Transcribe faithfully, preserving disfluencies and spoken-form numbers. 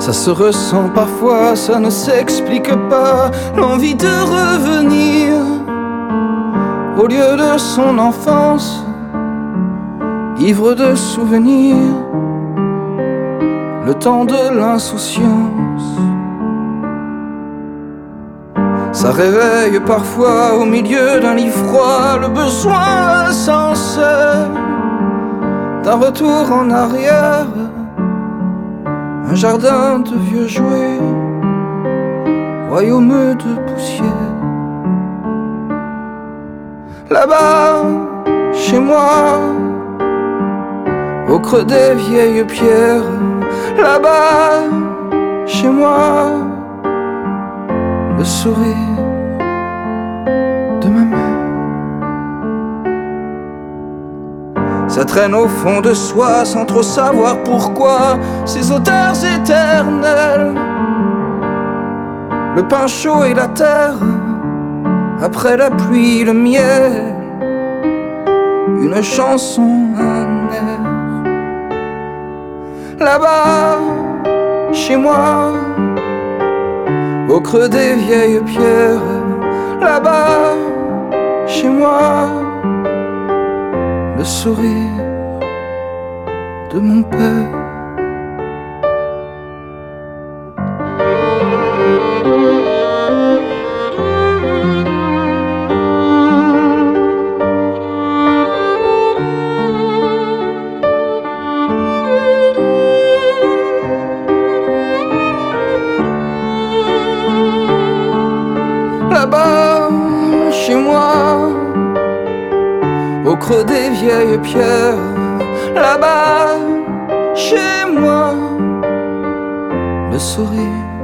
Ça se ressent parfois, ça ne s'explique pas. L'envie de revenir au lieu de son enfance, ivre de souvenirs, le temps de l'insouciance. Ça réveille parfois au milieu d'un lit froid le besoin sincère d'un retour en arrière, un jardin de vieux jouets, royaume de poussière. Là-bas, chez moi, au creux des vieilles pierres, là-bas, chez moi, le sourire de ma mère. Ça traîne au fond de soi sans trop savoir pourquoi, ces odeurs éternelles, le pain chaud et la terre, après la pluie le miel, une chanson, un air. Là-bas, chez moi, au creux des vieilles pierres, là-bas, chez moi, le sourire de mon père. Là-bas, chez moi, au creux des vieilles pierres, là-bas, chez moi, le sourire